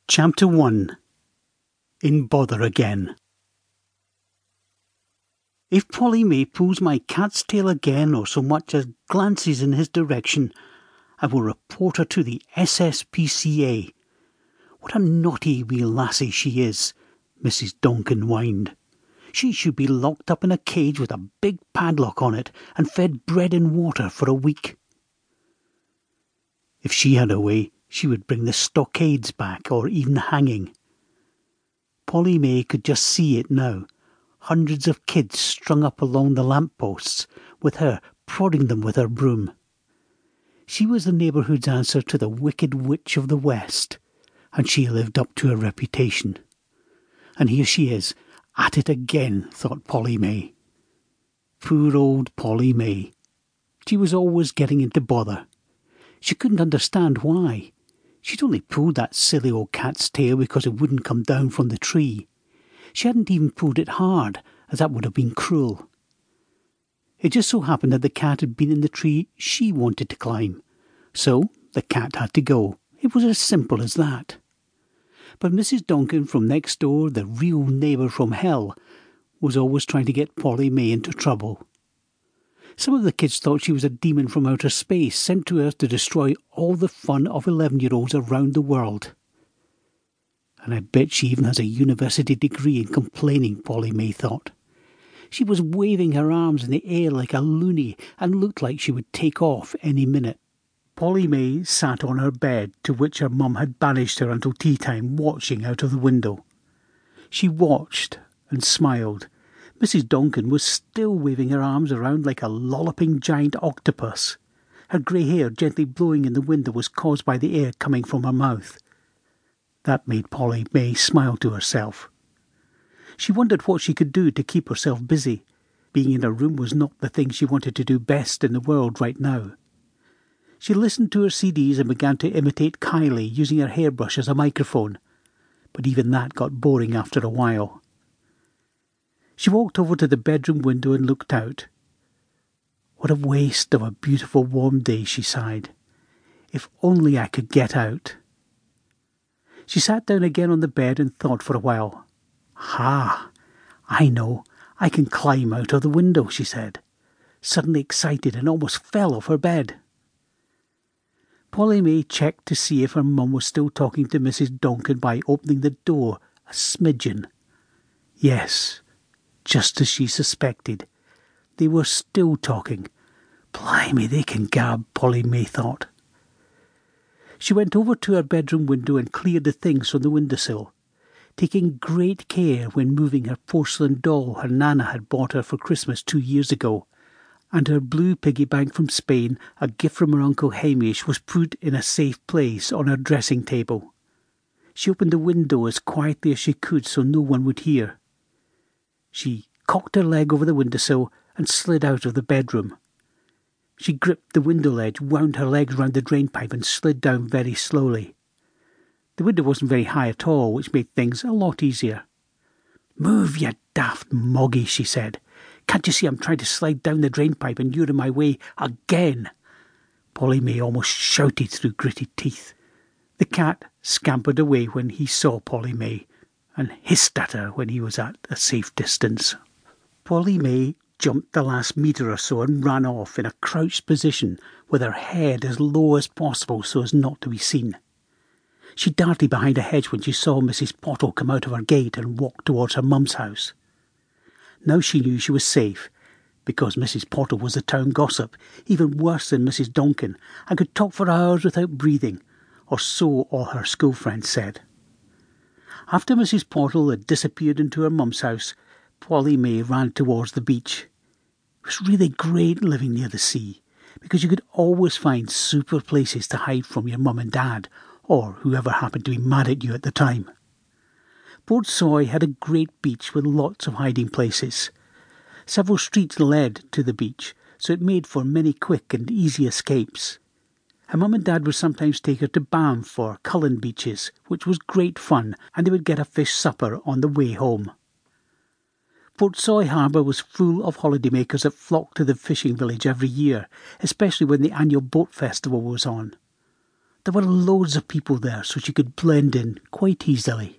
Chapter 1. In Bother Again. If Polly May pulls my cat's tail again or so much as glances in his direction, I will report her to the SSPCA. What a naughty wee lassie she is, Mrs. Donkin whined. She should be locked up in a cage with a big padlock on it and fed bread and water for a week. If she had her way, she would bring the stockades back, or even hanging. Polly May could just see it now. Hundreds of kids strung up along the lamp-posts, with her prodding them with her broom. She was the neighbourhood's answer to the Wicked Witch of the West, and she lived up to her reputation. And here she is, at it again, thought Polly May. Poor old Polly May. She was always getting into bother. She couldn't understand why. She'd only pulled that silly old cat's tail because it wouldn't come down from the tree. She hadn't even pulled it hard, as that would have been cruel. It just so happened that the cat had been in the tree she wanted to climb, so the cat had to go. It was as simple as that. But Mrs. Donkin from next door, the real neighbour from hell, was always trying to get Polly May into trouble. Some of the kids thought she was a demon from outer space, sent to Earth to destroy all the fun of 11-year-olds around the world. And I bet she even has a university degree in complaining, Polly May thought. She was waving her arms in the air like a loony and looked like she would take off any minute. Polly May sat on her bed, to which her mum had banished her until tea time, watching out of the window. She watched and smiled. Mrs. Donkin was still waving her arms around like a lolloping giant octopus. Her grey hair gently blowing in the window was caused by the air coming from her mouth. That made Polly May smile to herself. She wondered what she could do to keep herself busy. Being in her room was not the thing she wanted to do best in the world right now. She listened to her CDs and began to imitate Kylie, using her hairbrush as a microphone. But even that got boring after a while. She walked over to the bedroom window and looked out. What a waste of a beautiful warm day, she sighed. If only I could get out. She sat down again on the bed and thought for a while. Ha! I know. I can climb out of the window, she said, suddenly excited and almost fell off her bed. Polly May checked to see if her mum was still talking to Mrs. Donkin by opening the door a smidgen. Yes. Just as she suspected. They were still talking. Blimey, they can gab, Polly May thought. She went over to her bedroom window and cleared the things from the windowsill, taking great care when moving her porcelain doll her Nana had bought her for Christmas 2 years ago, and her blue piggy bank from Spain, a gift from her Uncle Hamish, was put in a safe place on her dressing table. She opened the window as quietly as she could so no one would hear. She cocked her leg over the windowsill and slid out of the bedroom. She gripped the window ledge, wound her legs round the drainpipe and slid down very slowly. The window wasn't very high at all, which made things a lot easier. "Move, you daft moggy," she said. "Can't you see I'm trying to slide down the drainpipe and you're in my way again?" Polly May almost shouted through gritted teeth. The cat scampered away when he saw Polly May, and hissed at her when he was at a safe distance. Polly May jumped the last metre or so and ran off in a crouched position with her head as low as possible so as not to be seen. She darted behind a hedge when she saw Mrs. Pottle come out of her gate and walk towards her mum's house. Now she knew she was safe, because Mrs. Pottle was the town gossip, even worse than Mrs. Donkin, and could talk for hours without breathing, or so all her school friends said. After Mrs. Pottle had disappeared into her mum's house, Polly May ran towards the beach. It was really great living near the sea, because you could always find super places to hide from your mum and dad, or whoever happened to be mad at you at the time. Port Soy had a great beach with lots of hiding places. Several streets led to the beach, so it made for many quick and easy escapes. Her mum and dad would sometimes take her to Banff or Cullen beaches, which was great fun, and they would get a fish supper on the way home. Port Soy Harbour was full of holidaymakers that flocked to the fishing village every year, especially when the annual boat festival was on. There were loads of people there, so she could blend in quite easily.